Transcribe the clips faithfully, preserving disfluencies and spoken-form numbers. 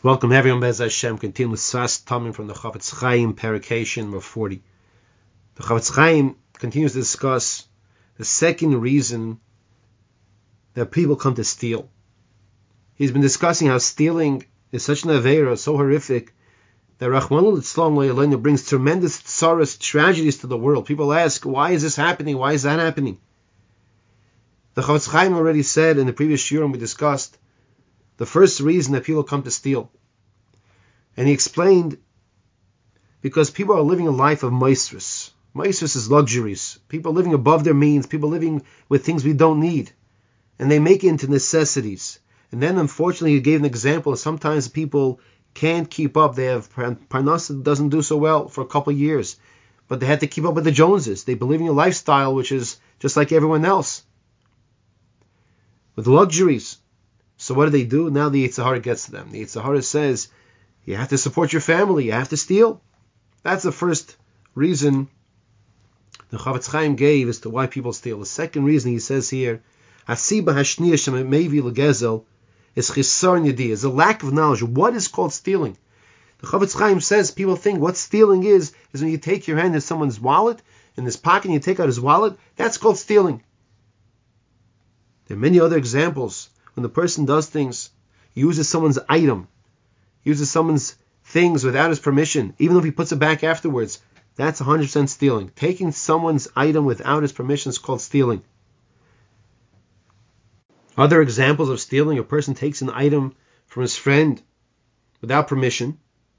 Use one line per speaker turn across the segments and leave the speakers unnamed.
Welcome everyone, Bez Hashem. Continue with Sas Tamim from the Chafetz Chaim, Parakation, number forty. The Chafetz Chaim continues to discuss the second reason that people come to steal. He's been discussing how stealing is such an avera, so horrific, that Rachmana litzlan lo yaleinu brings tremendous tsaras, tragedies to the world. People ask, why is this happening? Why is that happening? The Chafetz Chaim already said in the previous shiurim we discussed the first reason that people come to steal. And he explained, because people are living a life of moisrus. Moisrus is luxuries. People living above their means, people living with things we don't need. And they make it into necessities. And then unfortunately he gave an example, sometimes people can't keep up. They have parnasa doesn't do so well for a couple of years. But they had to keep up with the Joneses. They've been living a lifestyle which is just like everyone else, with luxuries. So what do they do? Now the Yetzer Hara gets to them. The Yetzer Hara says, you have to support your family, you have to steal. That's the first reason the Chafetz Chaim gave as to why people steal. The second reason he says here, Hasiba hashniya shemevi legezel, is chisarn yadi, is a lack of knowledge. What is called stealing? The Chafetz Chaim says people think what stealing is, is when you take your hand in someone's wallet, in his pocket, and you take out his wallet. That's called stealing. There are many other examples. When the person does things, uses someone's item, uses someone's things without his permission, even if he puts it back afterwards, that's one hundred percent stealing. Taking someone's item without his permission is called stealing. Other examples of stealing, a person takes an item from his friend without permission.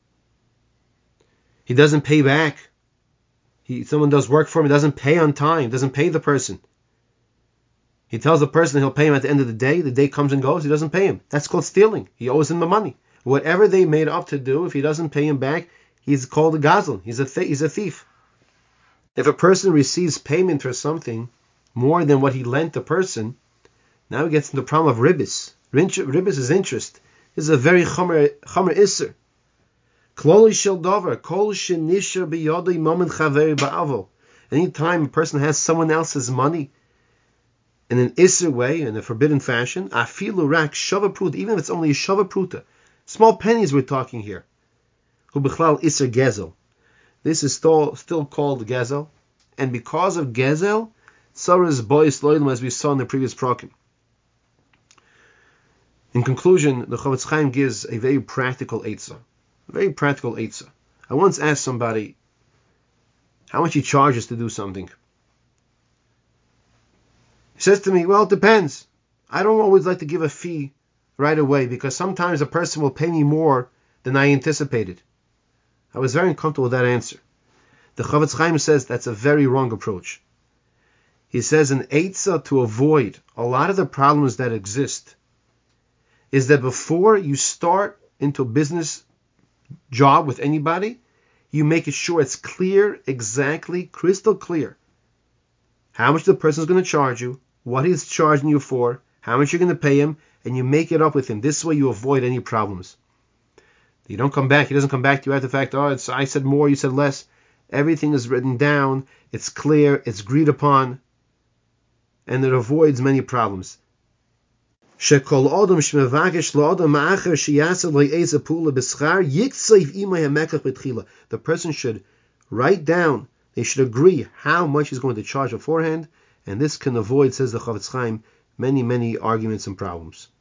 He doesn't pay back. He, someone does work for him, he doesn't pay on time, doesn't pay the person. He tells the person he'll pay him at the end of the day. The day comes and goes. He doesn't pay him. That's called stealing. He owes him the money. Whatever they made up to do, if he doesn't pay him back, he's called a gazlan. He's a th- he's a thief. If a person receives payment for something more than what he lent the person, now he gets into the problem of ribis. Ribis is interest. This is a very chomer chomer iser. Kloli shel davar kol shenisher biyodei moment chaveri ba'avo. Anytime a person has someone else's money in an iser way, in a forbidden fashion, afilu rak shava pruta, even if it's only a shava pruta, small pennies we're talking here. Hu bichlal iser gezel. This is still, still called gezel, and because of gezel, saras bois loylam, as we saw in the previous prokim. In conclusion, the Chafetz Chaim gives a very practical eitzah, a very practical eitzah. I once asked somebody how much he charges to do something. He says to me, well, it depends. I don't always like to give a fee right away because sometimes a person will pay me more than I anticipated. I was very uncomfortable with that answer. The Chafetz Chaim says that's a very wrong approach. He says an eitzah to avoid a lot of the problems that exist is that before you start into a business job with anybody, you make it sure it's clear, exactly, crystal clear, how much the person is going to charge you, what he's charging you for, how much you're going to pay him, and you make it up with him. This way you avoid any problems. You don't come back. He doesn't come back to you after the fact, oh, it's, I said more, you said less. Everything is written down. It's clear. It's agreed upon. And it avoids many problems. The person should write down, they should agree how much he's going to charge beforehand, and this can avoid, says the Chafetz Chaim, many, many arguments and problems.